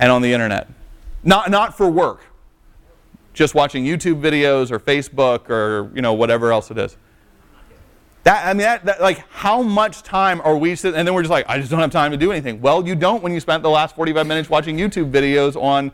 and on the internet. Not for work. Just watching YouTube videos or Facebook or whatever else it is. Like, how much time are we sitting, and then we're just like, I just don't have time to do anything. Well, you don't when you spent the last 45 minutes watching YouTube videos on,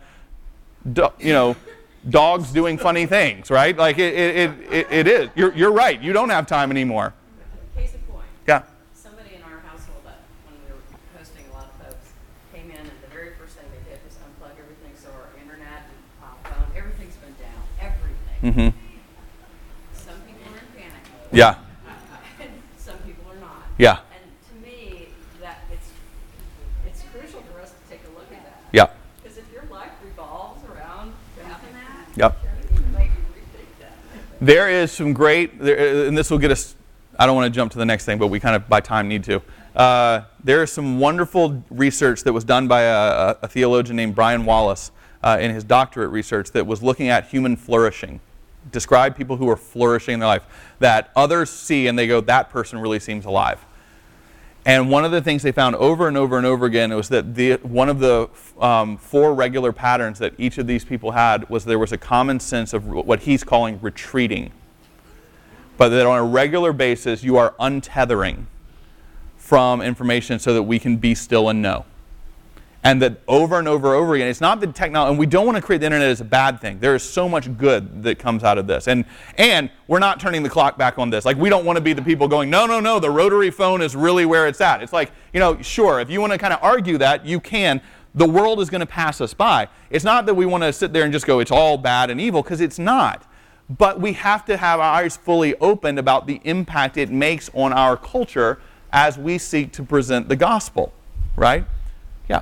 dogs doing funny things, right? Like, it is. You're right. You don't have time anymore. Case in point. Yeah. Somebody in our household, when we were hosting a lot of folks, came in, and the very first thing they did was unplug everything, so our internet and phone, everything's been down. Everything. Mm-hmm. Some people are in panic mode. Yeah. Some people are not. Yeah. And to me, that it's crucial for us to take a look at that. Yeah. Because if your life revolves around having that, Yep. you need to maybe rethink that. There is some great, and this will get us, I don't want to jump to the next thing, but we kind of by time need to. There is some wonderful research that was done by a theologian named Brian Wallace in his doctorate research that was looking at human flourishing. Describe people who are flourishing in their life, that others see and they go, that person really seems alive. And one of the things they found over and over and over again was that one of the 4 regular patterns that each of these people had was there was a common sense of what he's calling retreating. But that on a regular basis you are untethering from information so that we can be still and know. And that over and over and over again, it's not the technology, and we don't want to create the internet as a bad thing. There is so much good that comes out of this. And we're not turning the clock back on this. Like, we don't want to be the people going, no, the rotary phone is really where it's at. It's like, sure, if you want to kind of argue that, you can. The world is going to pass us by. It's not that we want to sit there and just go, it's all bad and evil, because it's not. But we have to have our eyes fully opened about the impact it makes on our culture as we seek to present the gospel, right? Yeah.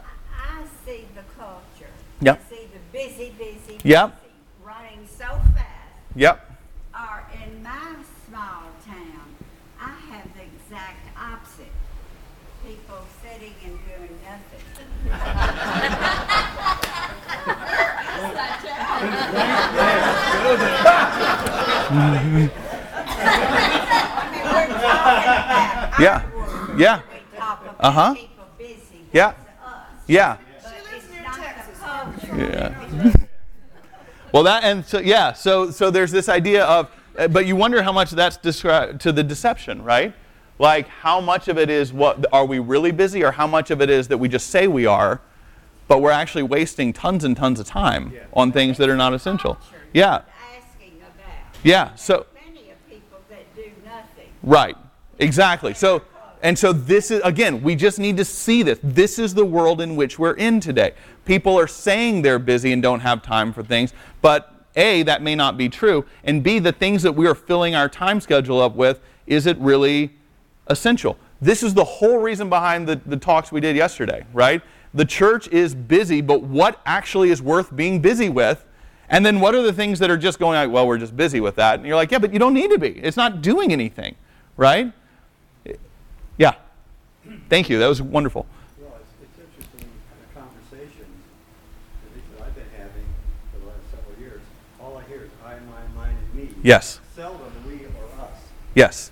Yep. I see the busy, Yep. running so fast. Yep. Or in my small town, I have the exact opposite. People sitting and doing nothing. Yeah. Yeah. Uh-huh. People busy. Yeah. Us. Yeah. Yeah. Well, so there's this idea of, but you wonder how much that's described to the deception, right? Like, how much of it is what are we really busy, or how much of it is that we just say we are, but we're actually wasting tons and tons of time on things that are not essential. Yeah. Asking about. Yeah. So. Plenty of people that do nothing. Right. Exactly. So this is, again, we just need to see this. This is the world in which we're in today. People are saying they're busy and don't have time for things, but A, that may not be true, and B, the things that we are filling our time schedule up with, is it really essential? This is the whole reason behind the talks we did yesterday, right? The church is busy, but what actually is worth being busy with? And then what are the things that are just going like, well, we're just busy with that? And you're like, yeah, but you don't need to be. It's not doing anything, right? Yeah. Thank you. That was wonderful. Well, it's interesting the conversations that I've been having for the last several years. All I hear is I, mine, and me. Yes. Seldom we or us. Yes.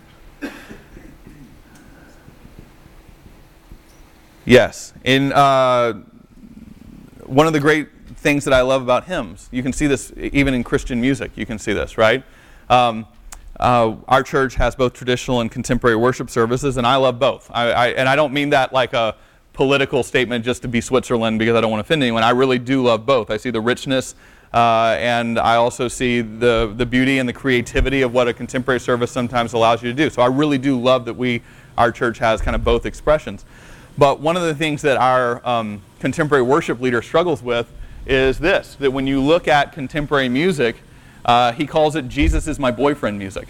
Yes. In one of the great things that I love about hymns, you can see this even in Christian music. You can see this, right? Our church has both traditional and contemporary worship services, and I love both. And I don't mean that like a political statement just to be Switzerland because I don't want to offend anyone. I really do love both. I see the richness, and I also see the beauty and the creativity of what a contemporary service sometimes allows you to do. So I really do love that our church has kind of both expressions. But one of the things that our contemporary worship leader struggles with is this, that when you look at contemporary music, he calls it Jesus is my boyfriend music.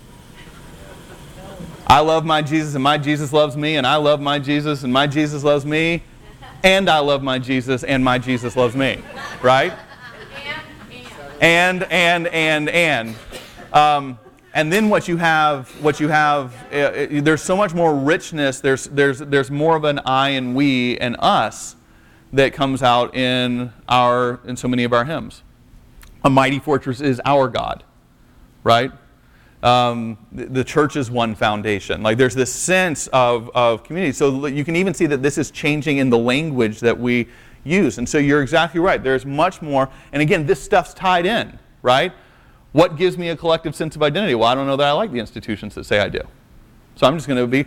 I love my Jesus and my Jesus loves me, and I love my Jesus and my Jesus loves me, and I love my Jesus and my Jesus loves me, right? And then what you have, there's so much more richness, there's more of an I and we and us that comes out in so many of our hymns. A mighty fortress is our God, right? The church is one foundation. Like there's this sense of community. So you can even see that this is changing in the language that we used. And so you're exactly right. There's much more. And again, this stuff's tied in, right? What gives me a collective sense of identity? Well, I don't know that I like the institutions that say I do. So I'm just going to be...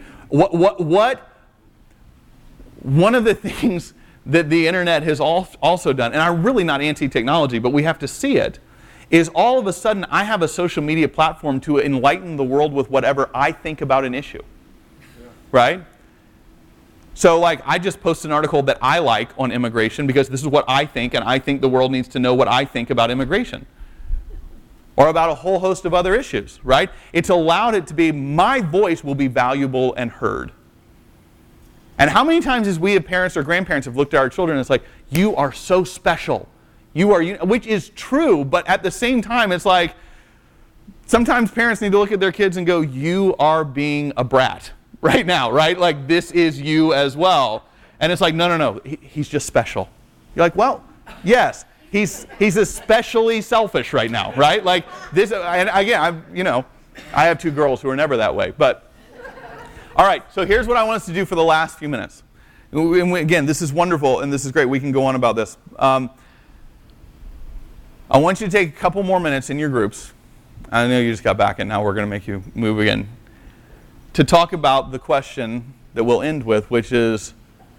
One of the things that the internet has also done, and I'm really not anti-technology, but we have to see it, is all of a sudden I have a social media platform to enlighten the world with whatever I think about an issue. Right? So like I just posted an article that I like on immigration because this is what I think, and I think the world needs to know what I think about immigration. Or about a whole host of other issues, right? It's allowed it to be, my voice will be valuable and heard. And how many times as we as parents or grandparents have looked at our children and it's like, you are so special. You are, which is true, but at the same time it's like, sometimes parents need to look at their kids and go, you are being a brat right now, right? Like this is you as well. And it's like, no, he's just special. You're like, well, yes. He's especially selfish right now, right? Like this, and again, I have 2 girls who are never that way. But all right, so here's what I want us to do for the last few minutes. And again, this is wonderful and this is great. We can go on about this. I want you to take a couple more minutes in your groups. I know you just got back, and now we're going to make you move again to talk about the question that we'll end with, which is,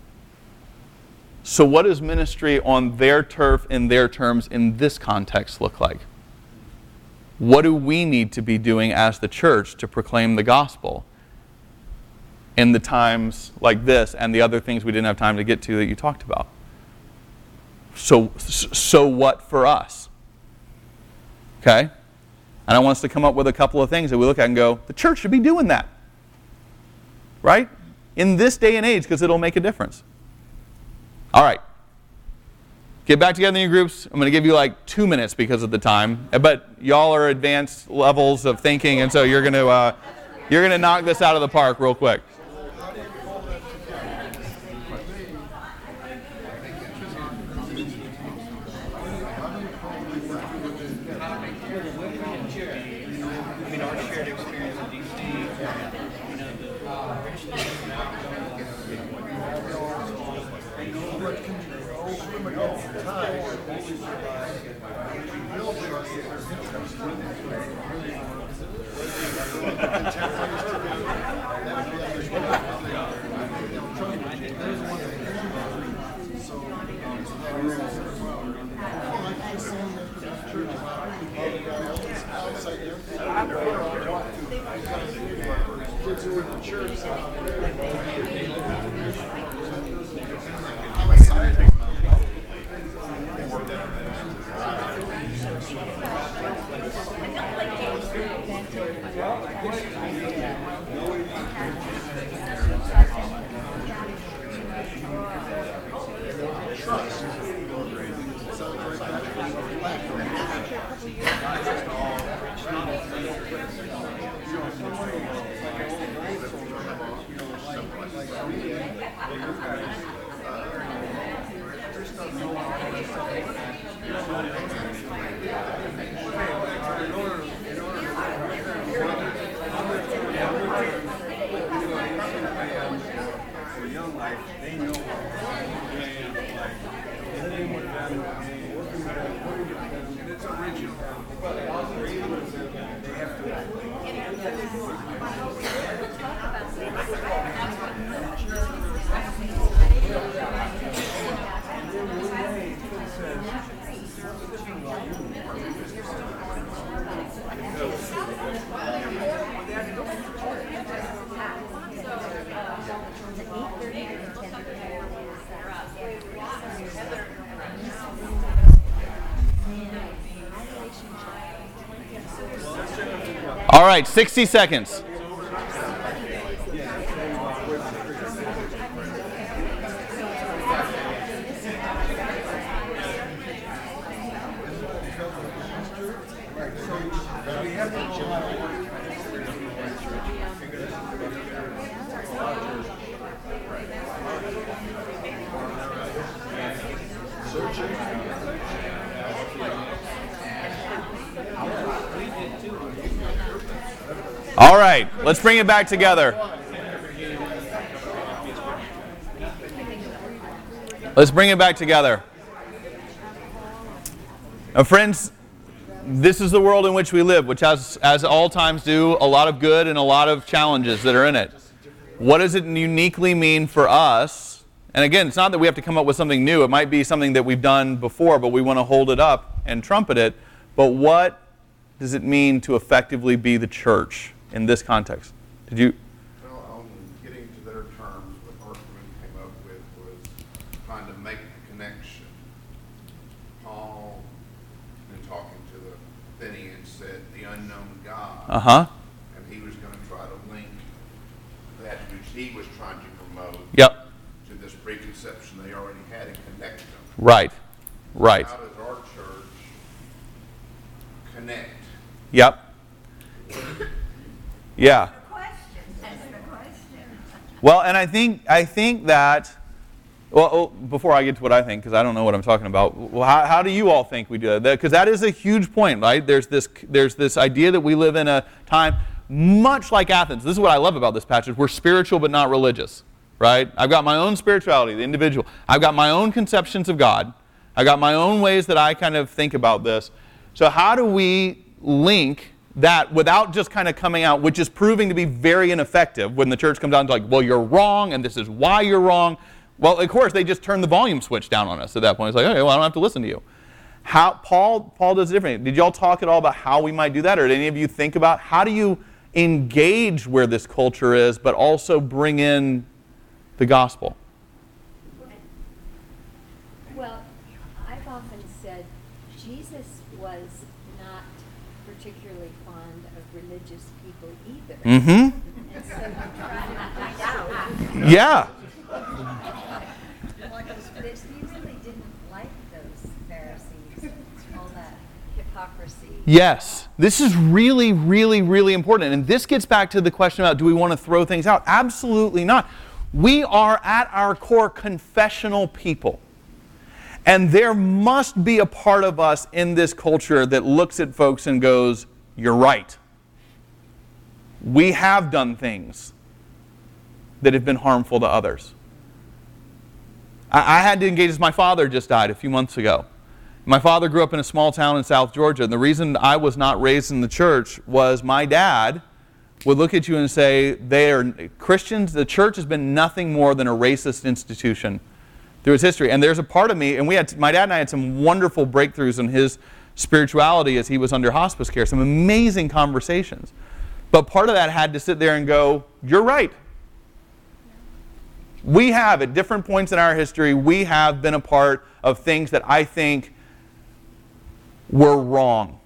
so what does ministry on their turf, in their terms, in this context look like? What do we need to be doing as the church to proclaim the gospel in the times like this and the other things we didn't have time to get to that you talked about? So what for us? Okay? And I want us to come up with a couple of things that we look at and go, the church should be doing that. Right? In this day and age, because it'll make a difference. All right. Get back together in your groups. I'm going to give you like 2 minutes because of the time. But y'all are advanced levels of thinking, and so you're going to knock this out of the park real quick. All right, 60 seconds. All right, let's bring it back together. Let's bring it back together. Now, friends, this is the world in which we live, which has, as all times do, a lot of good and a lot of challenges that are in it. What does it uniquely mean for us? And again, it's not that we have to come up with something new. It might be something that we've done before, but we want to hold it up and trumpet it. But what does it mean to effectively be the church in this context? Did you? Well, on getting to their terms, what Hartman came up with was trying to make the connection. Paul, in talking to the Athenians, said the unknown God. Uh-huh. And he was going to try to link that which he was trying to promote Yep. to this preconception they already had and connect them. Right. Right. How does our church connect? Yep. Yeah. That's the question. Well, and I think that, well, before I get to what I think, because I don't know what I'm talking about, well, how do you all think we do that? Because that is a huge point, right? There's this idea that we live in a time much like Athens. This is what I love about this passage. We're spiritual but not religious, right? I've got my own spirituality, the individual. I've got my own conceptions of God. I've got my own ways that I kind of think about this. So how do we link that without just kind of coming out, which is proving to be very ineffective when the church comes out and like, well, you're wrong, and this is why you're wrong. Well, of course, they just turn the volume switch down on us at that point. It's like, okay, well, I don't have to listen to you. How Paul does it differently. Did y'all talk at all about how we might do that? Or did any of you think about how do you engage where this culture is, but also bring in the gospel? Well, I've often said Jesus was not particularly fond of religious people either. Mm-hmm. And so you try to find out Yeah. that he really didn't like those Pharisees, all that hypocrisy. Yes. This is really, really, really important. And this gets back to the question about do we want to throw things out? Absolutely not. We are at our core confessional people. And there must be a part of us in this culture that looks at folks and goes, you're right. We have done things that have been harmful to others. I had to engage as my father just died a few months ago. My father grew up in a small town in South Georgia. And the reason I was not raised in the church was my dad would look at you and say, they are Christians. The church has been nothing more than a racist institution through its history. And there's a part of me, and my dad and I had some wonderful breakthroughs in his spirituality as he was under hospice care, some amazing conversations. But part of that had to sit there and go, you're right. We have, at different points in our history, we have been a part of things that I think were wrong.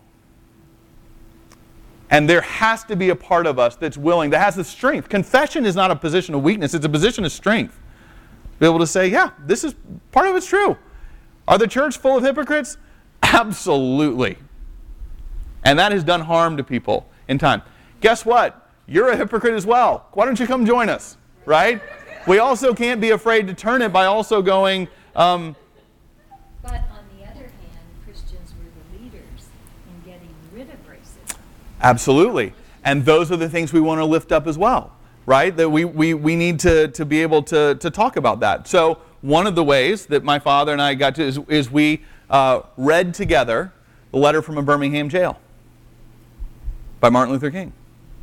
And there has to be a part of us that's willing, that has the strength. Confession is not a position of weakness, it's a position of strength. Be able to say, yeah, this is, part of it's true. Are the church full of hypocrites? Absolutely. And that has done harm to people in time. Guess what? You're a hypocrite as well. Why don't you come join us, right? We also can't be afraid to turn it by also going... But on the other hand, Christians were the leaders in getting rid of racism. Absolutely. And those are the things we want to lift up as well, right? That we need to be able to talk about that. So one of the ways that my father and I got to is we read together the letter from a Birmingham jail by Martin Luther King.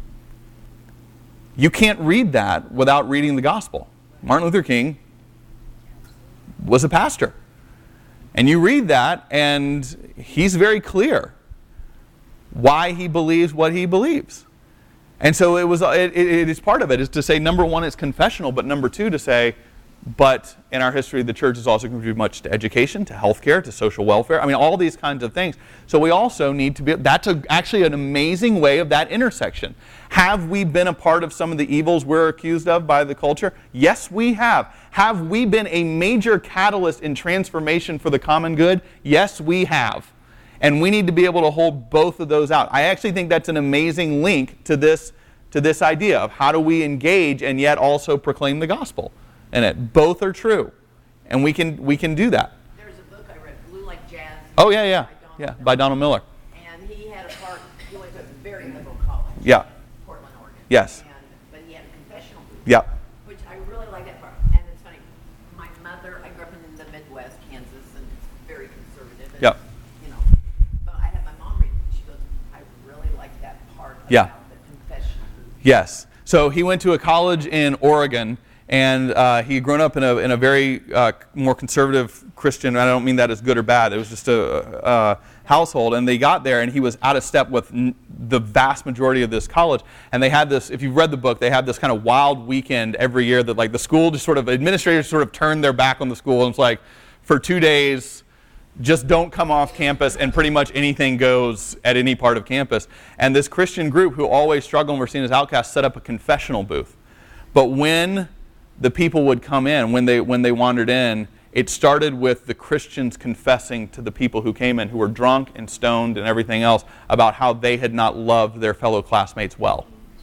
You can't read that without reading the gospel. Martin Luther King was a pastor. And you read that, and he's very clear why he believes what he believes. And so it is part of it is to say, number one, it's confessional, but number two, to say, but in our history, the church has also contributed much to education, to healthcare, to social welfare. I mean, all these kinds of things. So we also need to be, that's actually an amazing way of that intersection. Have we been a part of some of the evils we're accused of by the culture? Yes, we have. Have we been a major catalyst in transformation for the common good? Yes, we have. And we need to be able to hold both of those out. I actually think that's an amazing link to this idea of how do we engage and yet also proclaim the gospel in it. Both are true. And we can do that. There's a book I read, Blue Like Jazz. Oh, yeah. By Donald Miller. And he had a part, he went to a very liberal college. Yeah. Portland, Oregon. Yes. But he had a confessional booth. Yeah. Which I really like that part. And it's funny, my mother, I grew up in in the Midwest, Kansas, and it's very conservative. And, Yep. You know, but I had my mom read it, and she goes, I really like that part about Yeah. the confession. Yes. So he went to a college in Oregon, and he had grown up in a very more conservative Christian. I don't mean that as good or bad. It was just a household, and they got there, and he was out of step with the vast majority of this college. And they had this. If you've read the book, they had this kind of wild weekend every year that, like, the school just sort of administrators sort of turned their back on the school, and it's like, for 2 days, just don't come off campus, and pretty much anything goes at any part of campus. And this Christian group, who always struggled and were seen as outcasts, set up a confessional booth. But when the people would come in, when they wandered in, it started with the Christians confessing to the people who came in, who were drunk and stoned and everything else, about how they had not loved their fellow classmates well.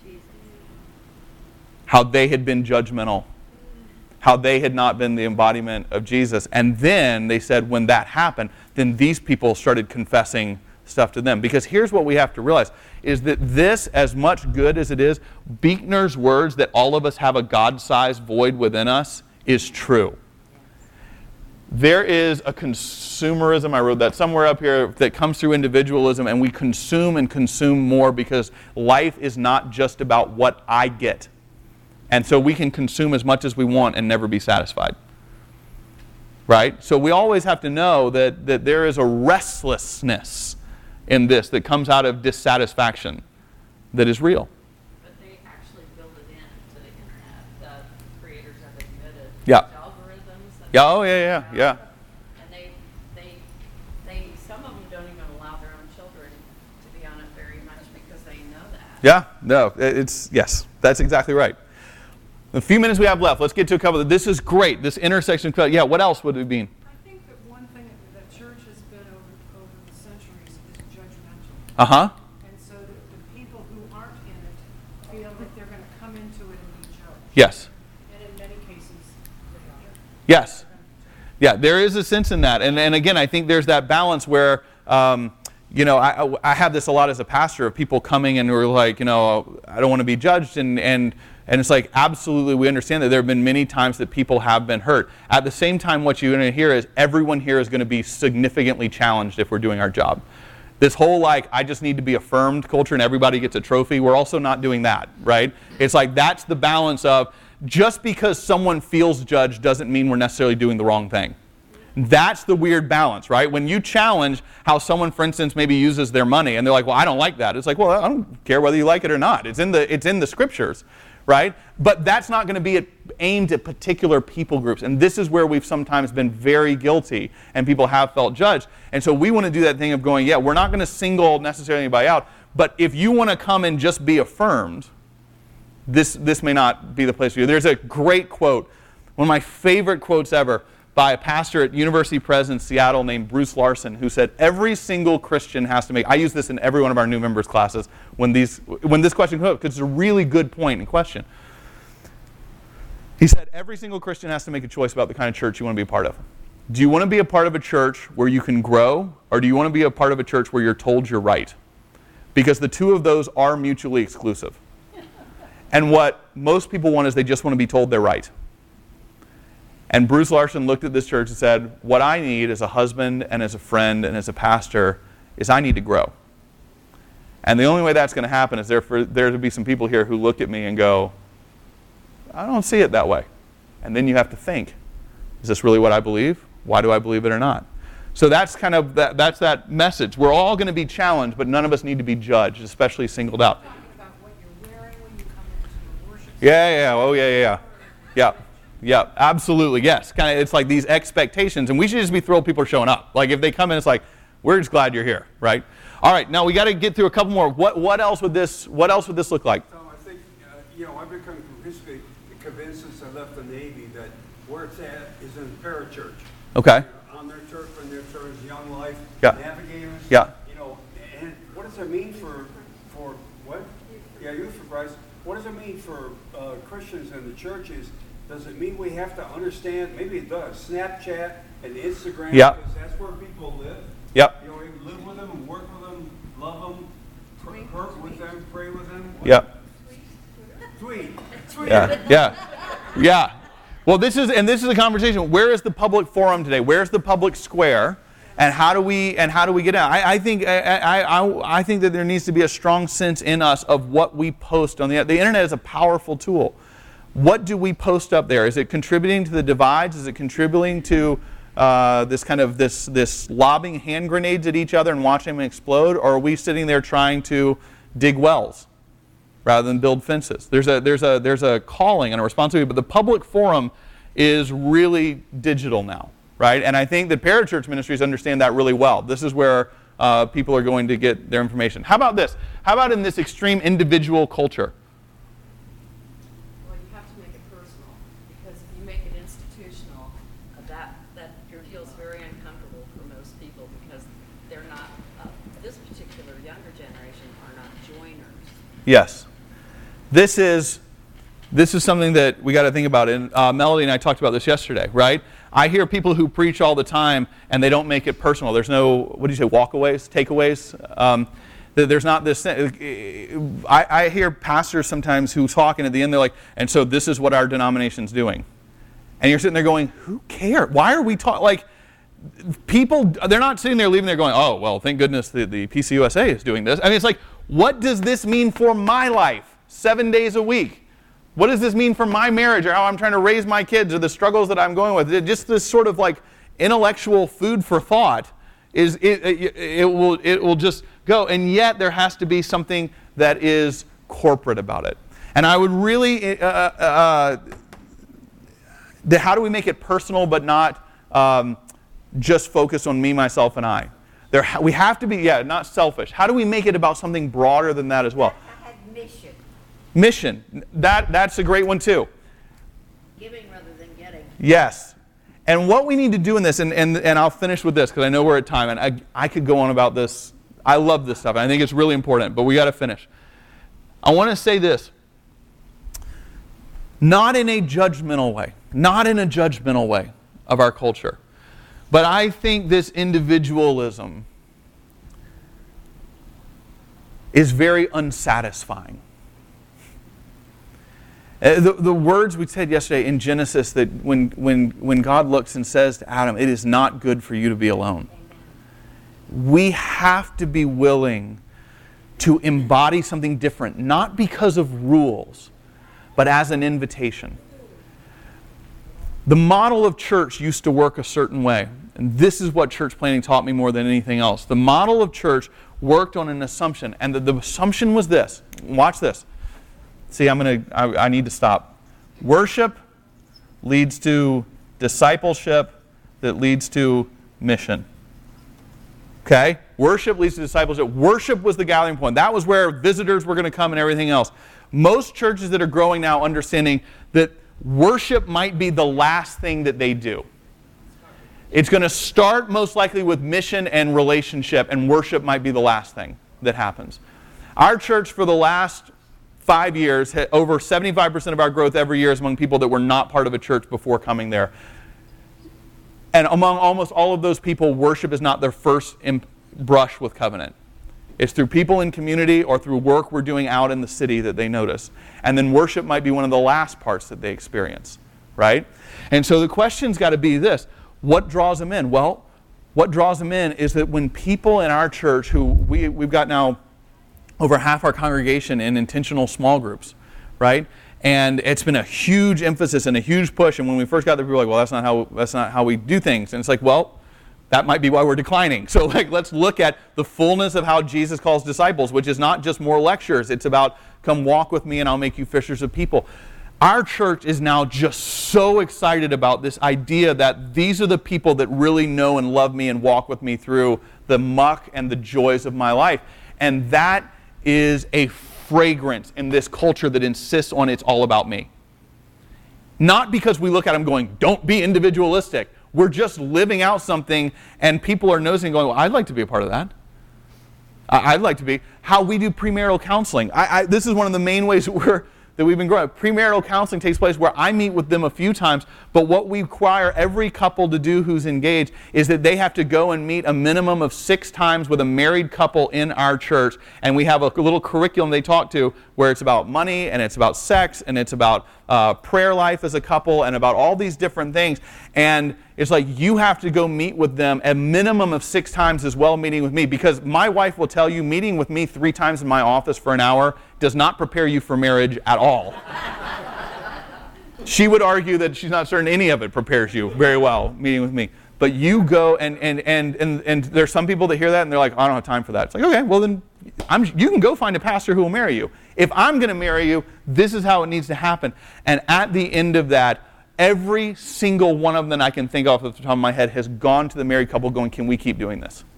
How they had been judgmental. How they had not been the embodiment of Jesus. And then they said when that happened, then these people started confessing stuff to them. Because here's what we have to realize, is that this, as much good as it is, Buechner's words that all of us have a God-sized void within us, is true. There is a consumerism, I wrote that somewhere up here, that comes through individualism, and we consume and consume more because life is not just about what I get. And so we can consume as much as we want and never be satisfied. Right? So we always have to know that there is a restlessness in this that comes out of dissatisfaction that is real. But they actually build it into the internet. The creators have admitted Yeah. algorithms. Yeah, oh yeah. And they some of them don't even allow their own children to be on it very much because they know that. Yeah, no, yes, that's exactly right. The few minutes we have left, let's get to a couple of, this is great, this intersection, yeah, what else would it mean? I think that one thing that church has been over the centuries is judgmental. Uh-huh. And so the people who aren't in it feel that they're going to come into it and be judged. Yes. And in many cases, they are. Yes. Yeah, there is a sense in that. And again, I think there's that balance where, you know, I have this a lot as a pastor of people coming and who are like, you know, I don't want to be judged. And it's like, absolutely, we understand that there have been many times that people have been hurt. At the same time, what you're going to hear is everyone here is going to be significantly challenged if we're doing our job. This whole, like, I just need to be affirmed culture and everybody gets a trophy, we're also not doing that, right? It's like, that's the balance of, just because someone feels judged doesn't mean we're necessarily doing the wrong thing. That's the weird balance, right? When you challenge how someone, for instance, maybe uses their money, and they're like, well, I don't like that. It's like, well, I don't care whether you like it or not. It's in the scriptures, right? But that's not going to be aimed at particular people groups. And this is where we've sometimes been very guilty, and people have felt judged. And so we want to do that thing of going, yeah, we're not going to single necessarily anybody out, but if you want to come and just be affirmed, this may not be the place for you. There's a great quote, one of my favorite quotes ever, by a pastor at University Pres in Seattle named Bruce Larson, who said, every single Christian has to make, I use this in every one of our new members classes when this question comes up, because it's a really good point and question. He said, every single Christian has to make a choice about the kind of church you want to be a part of. Do you want to be a part of a church where you can grow, or do you want to be a part of a church where you're told you're right? Because the two of those are mutually exclusive. And what most people want is they just want to be told they're right. And Bruce Larson looked at this church and said, what I need as a husband and as a friend and as a pastor is I need to grow. And the only way that's going to happen is for there to be some people here who look at me and go, I don't see it that way. And then you have to think, is this really what I believe? Why do I believe it or not? So that's kind of that's that message. We're all going to be challenged, but none of us need to be judged, especially singled out. Talking about what you're wearing when you come into the worship. Yeah, absolutely, yes. Kind of, it's like these expectations, and we should just be thrilled people are showing up. Like if they come in, it's like, we're just glad you're here, right? All right, now we got to get through a couple more. What else would this look like? So I think, I've become increasingly convinced since I left the Navy that where it's at is in the parachurch. Okay. On their church, when their church, Young Life, Yeah. Navigators. Yeah. And what does it mean for what? Yeah, Youth for Christ. What does it mean for Christians in the churches? Does it mean we have to understand, maybe it does, Snapchat and Instagram, Yeah. because that's where people live. Yep. We live with them, work with them, love them, work with them, pray with them. Yep. Tweet. Yeah. Well, this is a conversation. Where is the public forum today? Where's the public square? And how do we get out? I think that there needs to be a strong sense in us of what we post on the internet is a powerful tool. What do we post up there? Is it contributing to the divides? Is it contributing to this lobbing hand grenades at each other and watching them explode? Or are we sitting there trying to dig wells rather than build fences? There's a calling and a responsibility, but the public forum is really digital now, right? And I think that parachurch ministries understand that really well. This is where people are going to get their information. How about this? How about in this extreme individual culture? Well, you have to make it personal, because if you make it institutional, that feels very uncomfortable for most people, because they're not, this particular younger generation are not joiners. Yes. This is something that we got to think about. And Melody and I talked about this yesterday, right? I hear people who preach all the time and they don't make it personal. There's no, what do you say, walkaways, takeaways? There's not this. I hear pastors sometimes who talk, and at the end they're like, and so this is what our denomination's doing. And you're sitting there going, who cares? Why are we talking? Like, people, they're not sitting there leaving there going, oh, well, thank goodness the PCUSA is doing this. I mean, it's like, what does this mean for my life 7 days a week? What does this mean for my marriage, or how I'm trying to raise my kids, or the struggles that I'm going with? Just this sort of like intellectual food for thought it will just go. And yet there has to be something that is corporate about it. And I would really, how do we make it personal but not just focus on me, myself, and I? We have to be, not selfish. How do we make it about something broader than that as well? I had mission. Mission. That's a great one too. Giving rather than getting. Yes. And what we need to do in this, and I'll finish with this because I know we're at time, and I could go on about this. I love this stuff, and I think it's really important, but we got to finish. I want to say this. Not in a judgmental way of our culture, but I think this individualism is very unsatisfying. The words we said yesterday in Genesis, that when God looks and says to Adam, it is not good for you to be alone. We have to be willing to embody something different, not because of rules, but as an invitation. The model of church used to work a certain way, and this is what church planning taught me more than anything else. The model of church worked on an assumption, and the assumption was this. Watch this. See, I need to stop. Worship leads to discipleship that leads to mission. Okay? Worship leads to discipleship. Worship was the gathering point. That was where visitors were going to come and everything else. Most churches that are growing now understanding that worship might be the last thing that they do. It's going to start most likely with mission and relationship, and worship might be the last thing that happens. Our church for the last 5 years, over 75% of our growth every year is among people that were not part of a church before coming there. And among almost all of those people, worship is not their first brush with covenant. It's through people in community or through work we're doing out in the city that they notice. And then worship might be one of the last parts that they experience, right? And so the question's got to be this. What draws them in? Well, what draws them in is that when people in our church, who we've got now over half our congregation in intentional small groups, right? And it's been a huge emphasis and a huge push. And when we first got there, people were like, well, that's not how we do things. And it's like, well, that might be why we're declining. So let's look at the fullness of how Jesus calls disciples, which is not just more lectures. It's about, come walk with me and I'll make you fishers of people. Our church is now just so excited about this idea that these are the people that really know and love me and walk with me through the muck and the joys of my life. And that is a fragrance in this culture that insists on it's all about me. Not because we look at them going, don't be individualistic. We're just living out something, and people are nosing going, well, I'd like to be a part of that. I'd like to be. How we do premarital counseling. This is one of the main ways that that we've been growing. Premarital counseling takes place where I meet with them a few times, but what we require every couple to do who's engaged is that they have to go and meet a minimum of 6 times with a married couple in our church, and we have a little curriculum they talk to where it's about money, and it's about sex, and it's about prayer life as a couple, and about all these different things. And it's like you have to go meet with them a minimum of 6 times as well, meeting with me, because my wife will tell you meeting with me 3 times in my office for an hour does not prepare you for marriage at all. She would argue that she's not certain any of it prepares you very well, meeting with me. But you go, and there's some people that hear that and they're like, I don't have time for that. It's like, okay, well then you can go find a pastor who will marry you. If I'm going to marry you, this is how it needs to happen. And at the end of that, every single one of them I can think of off the top of my head has gone to the married couple going, can we keep doing this?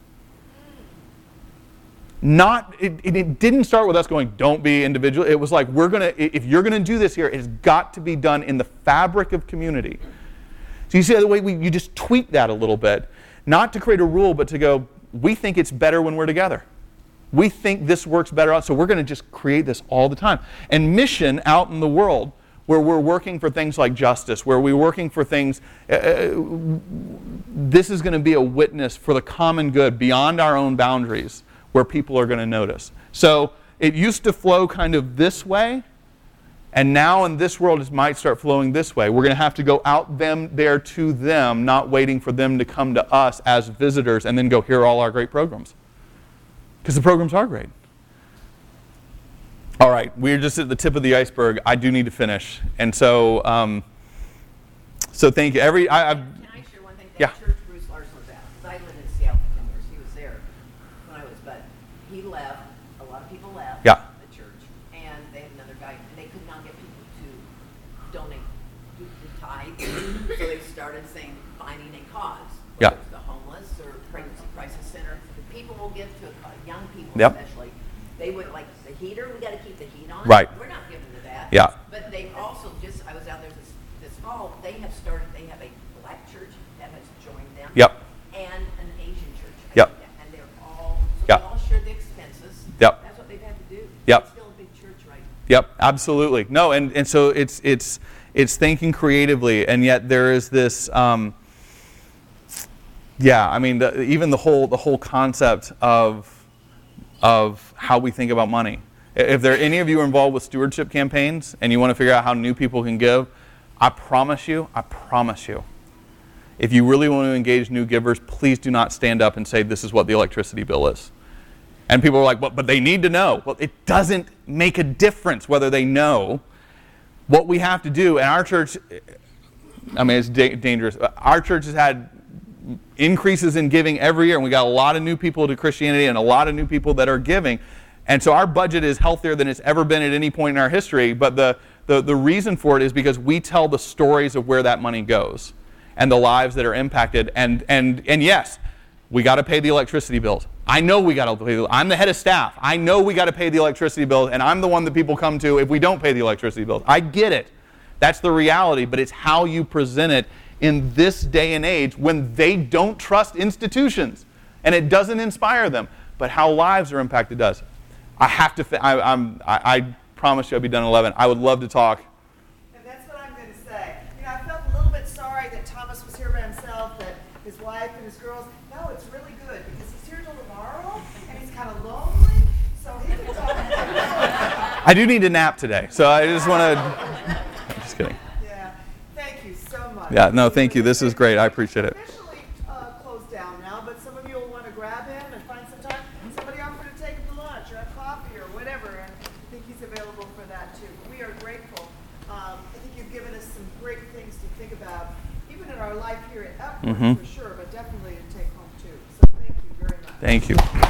It didn't start with us going, don't be individual. It was like, if you're going to do this here, it's got to be done in the fabric of community. So you see the way you just tweak that a little bit, not to create a rule, but to go, we think it's better when we're together. We think this works better out, so we're going to just create this all the time. And mission out in the world, where we're working for things like justice, where we're working for things, this is going to be a witness for the common good beyond our own boundaries, where people are going to notice. So it used to flow kind of this way, and now in this world it might start flowing this way. We're going to have to go out there to them, not waiting for them to come to us as visitors and then go, here are all our great programs. Because the programs are great. All right, we're just at the tip of the iceberg. I do need to finish. And so thank you. Can I share one thing? That Yeah. church Bruce Larson was at, because I lived in Seattle for 10 years. He was there when I was, but he left. A lot of people left Yeah. the church, and they had another guy, and they could not get people to donate to the tithe. So they started saying, finding a cause. Yeah. Whether it's the homeless or pregnancy crisis center. People will give to young people, Yep. especially. They would like the heater. We got to keep the heat on. Right. We're not giving to that. Yeah. But they also I was out there this fall. They have a black church that has joined them. Yep. And an Asian church. Yep. And they're all Yep. they all share the expenses. Yep. That's what they've had to do. Yep. It's still a big church, right? Yep, absolutely. No, and so it's thinking creatively, and yet there is this. Even the whole concept of how we think about money. If there are any of you involved with stewardship campaigns and you want to figure out how new people can give, I promise you, if you really want to engage new givers, please do not stand up and say this is what the electricity bill is. And people are like, but they need to know. Well, it doesn't make a difference whether they know. What we have to do, and our church, it's dangerous. Our church has had increases in giving every year, and we got a lot of new people to Christianity and a lot of new people that are giving. And so our budget is healthier than it's ever been at any point in our history. But the reason for it is because we tell the stories of where that money goes and the lives that are impacted. And yes, we got to pay the electricity bills. I know we got to pay. I'm the head of staff. I know we got to pay the electricity bills, and I'm the one that people come to if we don't pay the electricity bills. I get it. That's the reality, but it's how you present it in this day and age when they don't trust institutions and it doesn't inspire them, but how lives are impacted does. I promise you I'll be done at 11. I would love to talk. And that's what I'm going to say. I felt a little bit sorry that Thomas was here by himself, that his wife and his girls. No, it's really good because he's here till tomorrow and he's kind of lonely, so he can talk. I do need a nap today, so I just want to... I'm just kidding. Yeah. Thank you so much. Yeah, no, thank you. This is great. I appreciate it. Officially closed down now, but some of you will want to grab him and find some time. Somebody offered to take him to lunch or have coffee or whatever, and I think he's available for that too. But we are grateful. I think you've given us some great things to think about, even in our life here at Epworth, for sure, but definitely to take home too. So thank you very much. Thank you.